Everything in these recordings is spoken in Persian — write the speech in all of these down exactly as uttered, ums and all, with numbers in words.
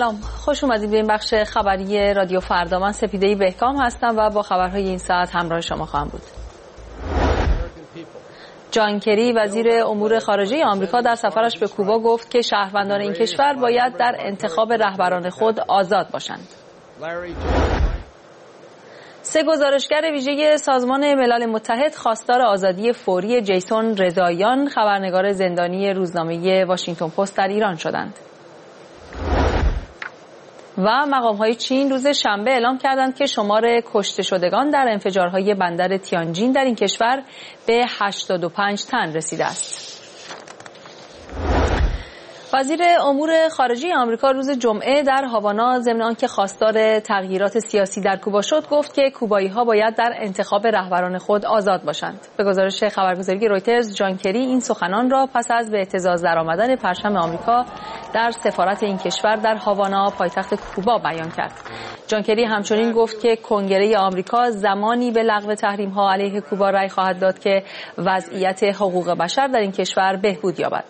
سلام، خوش اومدید به این بخش خبری رادیو فردا. من سپیده بهکام هستم و با خبرهای این ساعت همراه شما خواهم بود. جان کری وزیر امور خارجه آمریکا در سفرش به کوبا گفت که شهروندان این کشور باید در انتخاب رهبران خود آزاد باشند. سه گزارشگر ویژه سازمان ملل متحد خواستار آزادی فوری جیسون رضاییان، خبرنگار زندانی روزنامه واشنگتن پست در ایران شدند. و مقام‌های چین روز شنبه اعلام کردند که شمار کشته شدگان در انفجارهای بندر تیانجین در این کشور به هشتاد و پنج تن رسیده است. وزیر امور خارجه آمریکا روز جمعه در هاوانا ضمن آنکه خواستار تغییرات سیاسی در کوبا شد، گفت که کوبایی‌ها باید در انتخاب رهبران خود آزاد باشند. به گزارش خبرگزاری رویترز، جان کری این سخنان را پس از به اهتزاز درآمدن پرچم آمریکا در سفارت این کشور در هاوانا، پایتخت کوبا، بیان کرد. جان کری همچنین گفت که کنگره آمریکا زمانی به لغو تحریم‌ها علیه کوبا رأی خواهد داد که وضعیت حقوق بشر در این کشور بهبود یابد.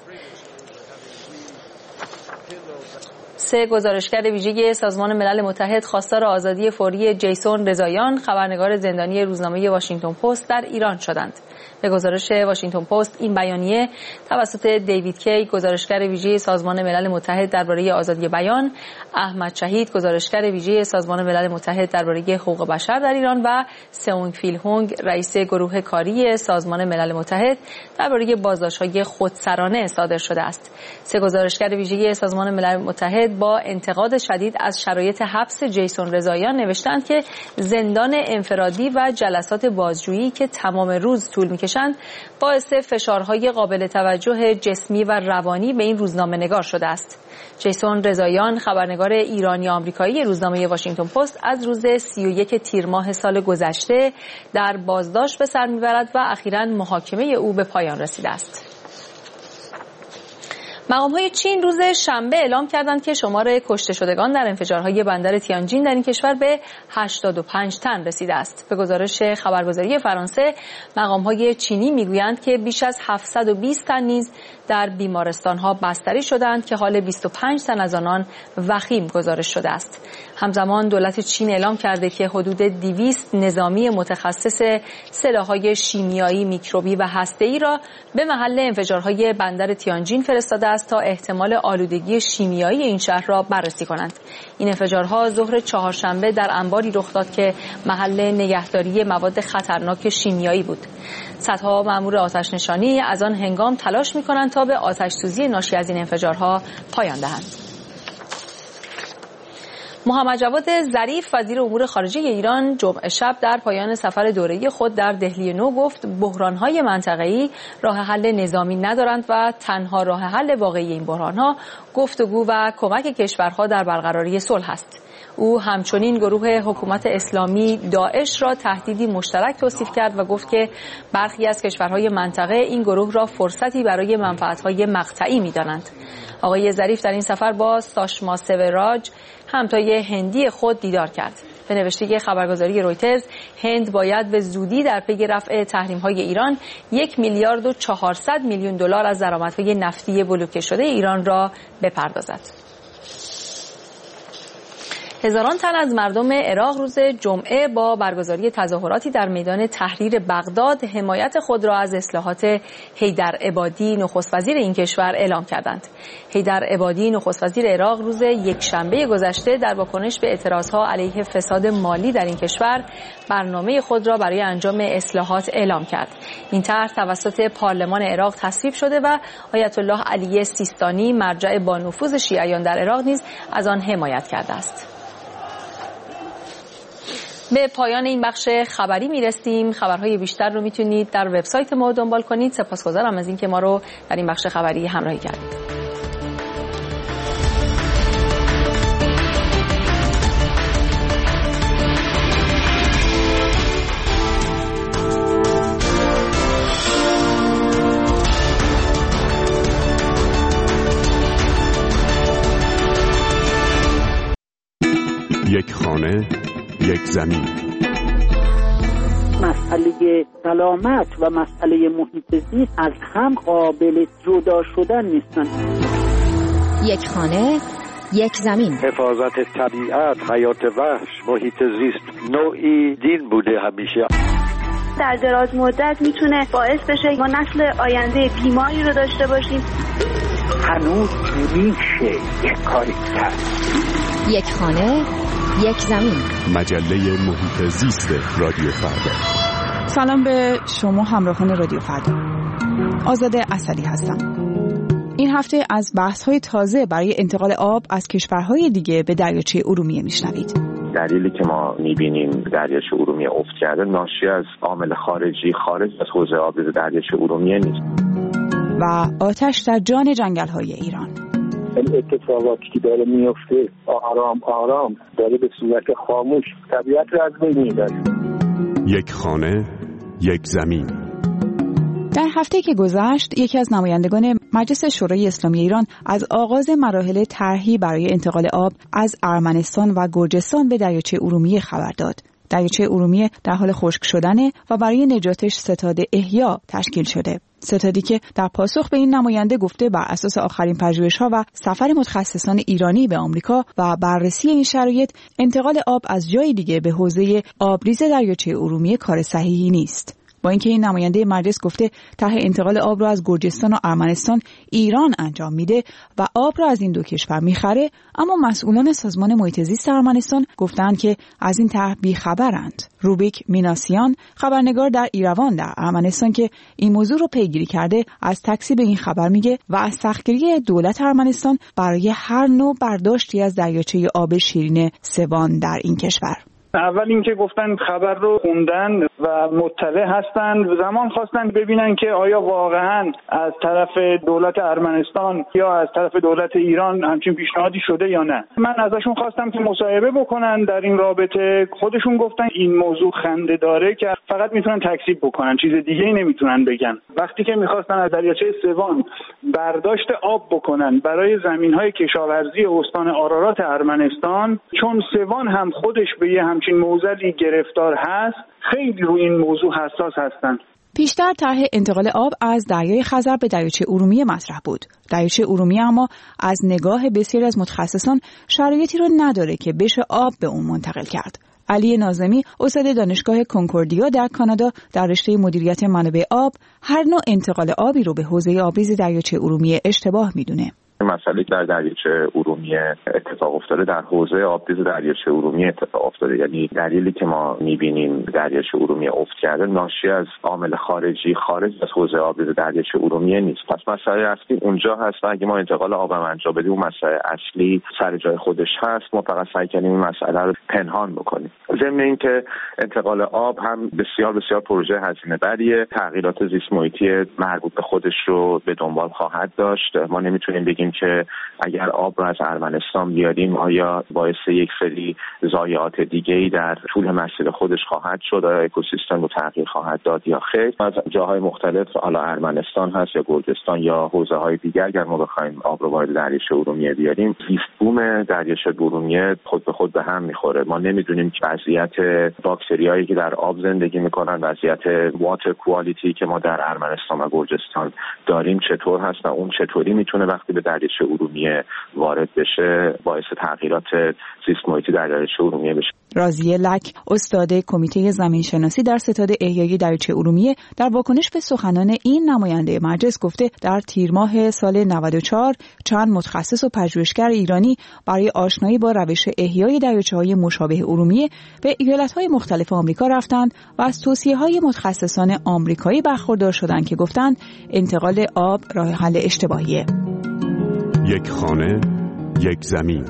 سه گزارشگر ویژه سازمان ملل متحد خواستار آزادی فوری جیسون رضاییان، خبرنگار زندانی روزنامه واشنگتن پست در ایران شدند. به گزارش واشنگتن پست، این بیانیه توسط دیوید کی، گزارشگر ویژه سازمان ملل متحد درباره آزادی بیان، احمد شهید، گزارشگر ویژه سازمان ملل متحد درباره حقوق بشر در ایران و سئونگ فیل هونگ، رئیس گروه کاری سازمان ملل متحد درباره بازداشت‌های خودسرانه صادر شده است. سه گزارشگر ویژه سازمان ملل متحد با انتقاد شدید از شرایط حبس جیسون رضاییان نوشتند که زندان انفرادی و جلسات بازجویی که تمام روز طول می‌کشند باعث فشارهای قابل توجه جسمی و روانی به این روزنامه‌نگار شده است. جیسون رضاییان، خبرنگار ایرانی آمریکایی روزنامه واشنگتن پست، از روز سی و یک تیر ماه سال گذشته در بازداشت به سر می‌برد و اخیراً محاکمه او به پایان رسیده است. مقام‌های چین روز شنبه اعلام کردند که شمار کشته شدگان در انفجارهای بندر تیانجین در این کشور به هشتاد و پنج تن رسیده است. به گزارش خبرگزاری فرانسه، مقام‌های چینی میگویند که بیش از هفتصد و بیست تن نیز در بیمارستان‌ها بستری شدند که حال بیست و پنج تن از آنان وخیم گزارش شده است. همزمان دولت چین اعلام کرده که حدود دویست نظامی متخصص سلاح‌های شیمیایی، میکروبی و هسته‌ای را به محل انفجارهای بندر تیانجین فرستاده است تا احتمال آلودگی شیمیایی این شهر را بررسی کنند. این انفجارها ظهر چهارشنبه در انباری رخ داد که محل نگهداری مواد خطرناک شیمیایی بود. صدها مأمور آتش نشانی از آن هنگام تلاش می‌کنند تا به آتش سوزی ناشی از این انفجارها پایان دهند. محمد جواد ظریف وزیر امور خارجه ایران جمعه شب در پایان سفر دوره‌ای خود در دهلی نو گفت بحران‌های منطقه‌ای راه حل نظامی ندارند و تنها راه حل واقعی این بحران‌ها گفتگو و کمک کشورها در برقراری صلح است. او همچنین گروه حکومت اسلامی داعش را تهدیدی مشترک توصیف کرد و گفت که برخی از کشورهای منطقه این گروه را فرصتی برای منفعت‌های مقطعی می‌دانند. آقای ظریف در این سفر با ساشما سوراج، همتای هندی خود، دیدار کرد. به نوشته خبرگزاری رویترز، هند باید به زودی در پی رفع تحریم‌های ایران یک میلیارد و چهارصد میلیون دلار از درآمدهای نفتی بلوکه شده ایران را بپردازد. هزاران تن از مردم عراق روز جمعه با برگزاری تظاهراتی در میدان تحریر بغداد حمایت خود را از اصلاحات حیدر عبادی، نخست وزیر این کشور، اعلام کردند. حیدر عبادی، نخست وزیر عراق، روز یکشنبه گذشته در واکنش به اعتراضها علیه فساد مالی در این کشور برنامه خود را برای انجام اصلاحات اعلام کرد. این طرح توسط پارلمان عراق تصویب شده و آیت الله علی سیستانی، مرجع با نفوذ شیعیان در عراق، نیز از آن حمایت کرده است. به پایان این بخش خبری میرسیم. خبرهای بیشتر رو میتونید در وبسایت ما دنبال کنید. سپاسگزارم از اینکه ما رو در این بخش خبری همراهی کردید. یک خانه، یک زمین. مسئله سلامت و مسئله محیط زیست از هم قابل جدا شدن نیستن. یک خانه، یک زمین. حفاظت طبیعت، حیات وحش، محیط زیست نوعی دین بوده همیشه. در دراز مدت میتونه باعث بشه ما نسل آینده بیماری رو داشته باشیم. هنوز میشه یک کاری کرد. یک خانه، یک زمین. مجله محیط زیست رادیو فردا. سلام به شما همراهان رادیو فردا. آزاده اسدی هستم. این هفته از بحث‌های تازه برای انتقال آب از کشورهای دیگه به دریاچه ارومیه میشنوید. دلیلی که ما می‌بینیم دریاچه ارومیه افت کرده ناشی از عامل خارجی خارج از حوزه آبریز دریاچه ارومیه نیست. و آتش در جان جنگل‌های ایران. این اتفاقاتی که داره میفته آرام آرام داره به صورت خاموش طبیعت رو از بین میبره. یک خانه، یک زمین. در هفته که گذشت یکی از نمایندگان مجلس شورای اسلامی ایران از آغاز مراحل طرحی برای انتقال آب از ارمنستان و گرجستان به دریاچه ارومیه خبر داد. دریاچه ارومیه در حال خشک شدنه و برای نجاتش ستاد احیا تشکیل شده. ستادی که در پاسخ به این نماینده گفته بر اساس آخرین پژوهش‌ها و سفر متخصصان ایرانی به آمریکا و بررسی این شرایط انتقال آب از جای دیگه به حوزه آبریز دریاچه ارومیه کار صحیحی نیست. با اینکه این نماینده مجلس گفته طرح انتقال آب را از گرجستان و ارمنستان ایران انجام میده و آب را از این دو کشور میخره، اما مسئولان سازمان محیط زیست ارمنستان گفتند که از این طرح بیخبرند. روبیک میناسیان، خبرنگار در ایروان در ارمنستان که این موضوع رو پیگیری کرده، از تکذیب این خبر میگه و از سختگیری دولت ارمنستان برای هر نوع برداشتی از دریاچه آب شیرین سوان در این کشور. اول اینکه گفتن خبر رو خوندن و مطلع هستن، زمان خواستن ببینن که آیا واقعا از طرف دولت ارمنستان یا از طرف دولت ایران همچین پیشنهادی شده یا نه. من ازشون خواستم که مصاحبه بکنن در این رابطه. خودشون گفتن این موضوع خنده داره که فقط میتونن تکذیب بکنن، چیز دیگه ای نمیتونن بگن. وقتی که میخواستن از دریاچه سوان برداشت آب بکنن برای زمینهای کشاورزی استان آرارات ارمنستان، چون سوان هم خودش به یه همچین موزلی گرفتار هست، خیلی روی این موضوع حساس هستن. پیشتر طرح انتقال آب از دریای خزر به دریاچه ارومیه مطرح بود. دریاچه ارومیه اما از نگاه بسیاری از متخصصان شرایطی رو نداره که بشه آب به اون منتقل کرد. علی ناظمی، استاد دانشگاه کنکوردیا در کانادا در رشته مدیریت منابع آب، هر نوع انتقال آبی رو به حوزه آبریز دریاچه ارومیه اشتباه میدونه. مسئله در دریاچه ارومیه اتفاق افتاده در حوزه آبریز دریاچه ارومیه اتفاق افتاده. یعنی دلیلی که ما می‌بینیم دریاچه ارومیه افت کرده ناشی از عامل خارجی خارج از حوزه آبریز دریاچه ارومیه نیست. پس مسئله اصلی اونجا هست و اگه ما انتقال آب انجام بدیم اون مسئله اصلی سر جای خودش هست. ما فقط سعی کنیم این مسئله رو پنهان بکنیم. ضمن اینکه انتقال آب هم بسیار بسیار پروژه هزینه بریه، تغییرات زیست محیطی مربوط به خودش رو به دنبال خواهد داشت. ما نمیتونیم بگیم که اگر آب را از ارمنستان بیاریم آیا باعث یک سری ضایعات دیگه‌ای در طول مسیر خودش خواهد شد، آیا اکوسیستم رو تغییر خواهد داد یا خیر. از جاهای مختلف، حالا ارمنستان هست یا گرجستان یا حوزه‌های دیگر، اگر ما بخوایم آب رو وارد دریاچه ارومیه بیاریم، زیست بوم دریاچه ارومیه خود به خود به هم میخوره. ما نمیدونیم که وضعیت باکتریایی که در آب زندگی میکنن، وضعیت واتر کوالیتی که ما در ارمنستان و گرجستان داریم چطور هست و اون چطوری میتونه وقتی به دریاچه ارومیه وارد بشه باعث تغییرات زیست محیطی در دریاچه ارومیه بشه. راضیه لک، استاد کمیته زمینشناسی در ستاد احیای دریاچه ارومیه، در واکنش به سخنان این نماینده مجلس گفته در تیر ماه سال نود و چهار چند متخصص و پژوهشگر ایرانی برای آشنایی با روش احیای دریاچه‌های مشابه ارومیه به ایالت‌های مختلف آمریکا رفتند و از توصیه‌های متخصصان آمریکایی برخوردار شدند که گفتند انتقال آب راه حل اشتباهیه. یک خانه، یک زمین.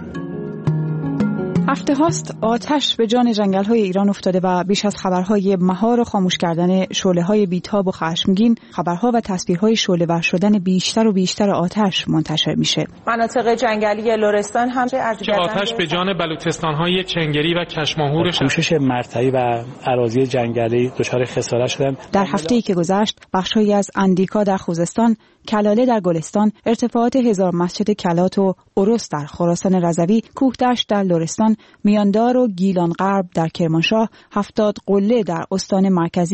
هفته هاست آتش به جان جنگل‌های ایران افتاده و بیش از خبرهای مهار و خاموش کردن شعله‌های بیتاب و خشمگین، خبرها و تصویرهای شعله‌ور شدن بیشتر و بیشتر آتش منتشر میشه. مناطق جنگلی لرستان هم که آتش به جان بلوچستان‌های چنگری و کشماهور کوشش مرتعی و اراضی جنگلی دچار خسارت شدن. در هفته‌ای که گذشت بخش‌هایی از اندیکا در خوزستان، کلاله در گلستان، ارتفاعات هزار مسجد کلات و اروس در خراسان رضوی، کوهدشت در لرستان، میاندار و گیلان غرب در کرمانشاه، هفتاد قله در استان مرکزی و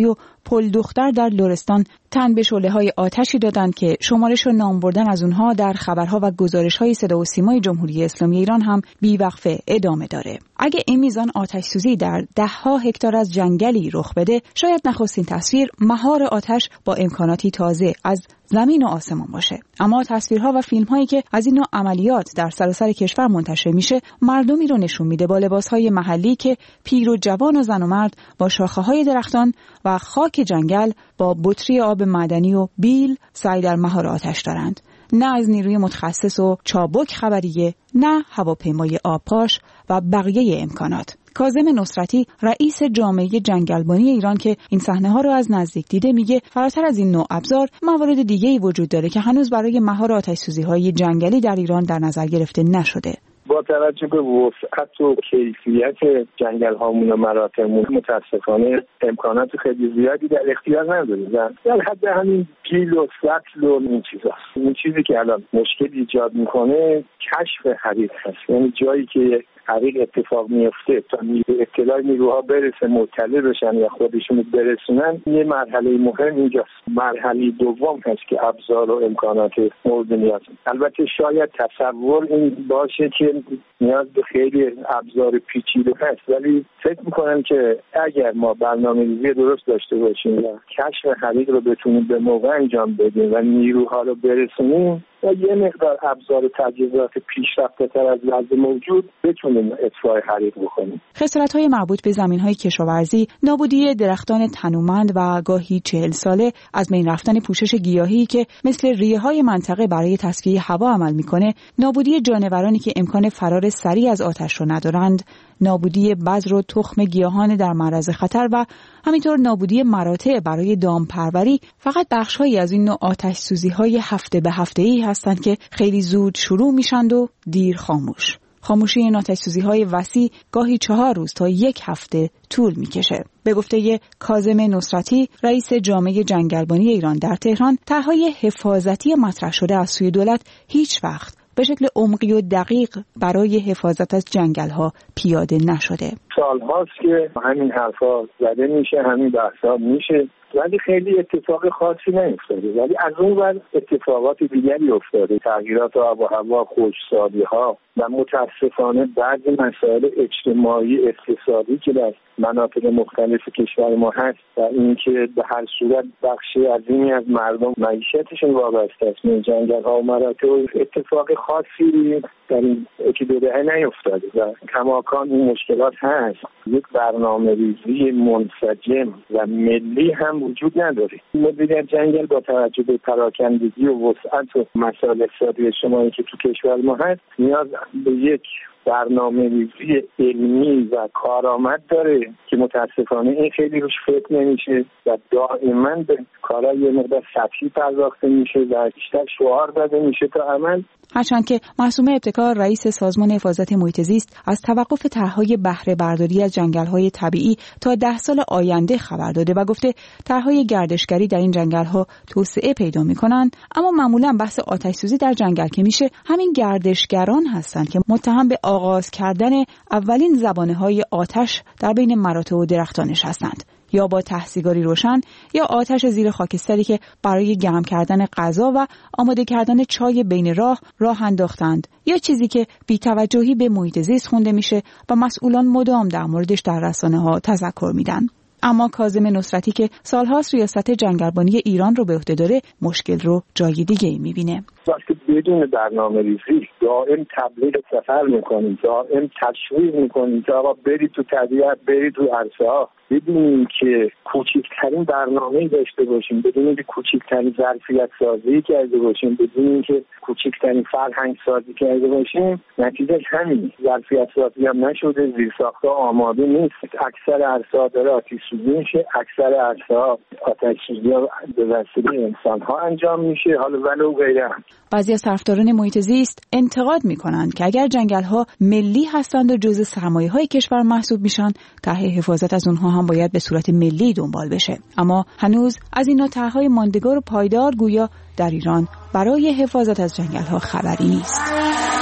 پل دختر در لرستان تن به شعله‌های آتشی دادند که شمارش و نام بردن از اونها در خبرها و گزارش‌های صدا و سیمای جمهوری اسلامی ایران هم بی‌وقفه ادامه داره. اگه این میزان آتش سوزی در ده‌ها هکتار از جنگلی رخ بده، شاید نخستین تصویر مهار آتش با امکاناتی تازه از زمین و آسمان باشه. اما تصویرها و فیلم‌هایی که از این نوع عملیات در سراسر کشور منتشر میشه، مردمی رو نشون میده با لباس‌های محلی که پیر و جوان و زن و مرد با شاخه‌های درختان و خاک جنگل با بطری آب معدنی و بیل سعی در مهار آتش دارند. نه از نیروی متخصص و چابک خبریه، نه هواپیمای آبپاش و بقیه امکانات. کاظم نصرتی رئیس جامعه جنگلبانی ایران که این صحنه‌ها رو از نزدیک دیده میگه فراتر از این نوع ابزار موارد دیگه‌ای وجود داره که هنوز برای مهار آتش‌سوزی‌های جنگلی در ایران در نظر گرفته نشده. با توجه به وسعت و کیفیت جنگل هامون و مراتعمون متاسفانه امکانات خیلی زیادی در اختیار نداریم و در حد همین گیل و سطل و این چیزاست. این چیزی که الان مشکل ایجاد میکنه کشف حریق هست، یعنی جایی که حریق اتفاق میفته تا اطلاع نیروها برسه مطلع بشن یا خودشون برسونن، یه مرحله مهم اینجاست. مرحله دوم هست که ابزار و امکانات مورد نیاز. البته شاید تصور این باشه که نیاز به خیلی ابزار پیچیده هست، ولی فکر میکنم که اگر ما برنامه‌ریزی درست داشته باشیم و کشف حریق رو بتونیم به موقع انجام بدیم و نیروها رو برسونیم و یه مقدار ابزار و تجهیزات پیشرفته‌تر از وضع موجود بتونیم اطفاء حریق بکنیم. خسارت‌های مربوط به زمین‌های کشاورزی، نابودی درختان تنومند و گاهی چهل ساله، از بین رفتن پوشش گیاهی که مثل ریه‌های منطقه برای تصفیه هوا عمل می‌کنه، نابودی جانورانی که امکان فرار سریع از آتش رو ندارند، نابودی بذر و تخم گیاهان در معرض خطر و همینطور نابودی مراتع برای دامپروری فقط بخش‌هایی از این نوع آتش‌سوزی‌های هفته به هفته‌ای هستند که خیلی زود شروع میشند و دیر خاموش. خاموشی این آتش‌سوزی‌های وسیع گاهی چهار روز تا یک هفته طول می‌کشه. به گفته کاظم نصرتی، رئیس جامعه جنگلبانی ایران در تهران، طرح‌های حفاظتی مطرح شده از سوی دولت هیچ وقت به شکل عمقی و دقیق برای حفاظت از جنگل‌ها پیاده نشده. سال‌هاست که همین حرفا زده میشه، همین بحثا میشه، ولی خیلی اتفاق خاصی نیفتاده. ولی از اون ور اتفاقات دیگری افتاده، تغییرات آب و هوا، خشکسالی‌ها و متاسفانه بعضی مسائل اجتماعی اقتصادی که در مناطق مختلف کشور ما هست و اینکه به هر صورت بخشی عظیمی از مردم معیشتشون وابسته است به جنگل‌ها و مراتع، اتفاق خاصی در این یکی دو دهه نیفتاده و کماکان این مشکلات هست. یک برنامه‌ریزی منسجم و ملی هم وجود نداره. مدیریت جنگل با توجه به پراکندگی و وسعت و مسائل اقتصادی اجتماعی که تو کشور ما هست نیاز به یک برنامه‌ریزی علمی و کارآمد داره که متاسفانه این خیلی روش فکر نمیشه و دائما به کارهای یه مقدار سطحی پرداخته میشه و بیشتر شعار داده میشه تا عمل. هرچند که معصومه ابتکار رئیس سازمان حفاظت محیط زیست از توقف طرح‌های بهره برداری از جنگل‌های طبیعی تا ده سال آینده خبر داده و گفته طرح‌های گردشگری در این جنگل‌ها توسعه پیدا می‌کنند، اما معمولاً بحث آتش‌سوزی در جنگل که میشه همین گردشگران هستند که متهم به آغاز کردن اولین زبانه‌های آتش در بین مراتع و درختانش هستند، یا با ته‌سیگاری روشن یا آتش زیر خاکستری که برای گرم کردن غذا و آماده کردن چای بین راه راه انداختند، یا چیزی که بی‌توجهی به محیط زیست خونده میشه و مسئولان مدام در موردش در رسانه‌ها تذکر میدن. اما کاظم نصرتی که سالهاست ریاست جنگلبانی ایران رو به عهده داره، مشکل رو جای دیگه‌ای می‌بینه. وقتی بدون برنامه‌ریزی دائم تبلیغ سفر می‌کنیم، دائم تشویق می‌کنیم که آقا برید تو طبیعت، برید تو عرصه‌ها، بدونیم که کوچکترین برنامه‌ای داشته باشیم، بدونیم که کوچکترین ظرفیت سازی کرده باشیم، بدونیم که کوچکترین فرهنگ سازی کرده باشیم، نتیجه همین. ظرفیت سازی هم نشده، زیرساخت‌ها آماده نیست، اکثر عرصه‌ها داره آتش سوزی میشه، اکثر عرصه‌ها آتش سوزی به وسیله انسان‌ها انجام میشه، حالا ولو غیره. بعضی از طرفداران محیط زیست انتقاد می‌کنند که اگر جنگل‌ها ملی هستند و جزء سرمایه‌های کشور محسوب میشن، طرح حفاظت از اونها هم باید به صورت ملی دنبال بشه. اما هنوز از این نوع طرح‌های ماندگار و پایدار گویا در ایران برای حفاظت از جنگل‌ها خبری نیست.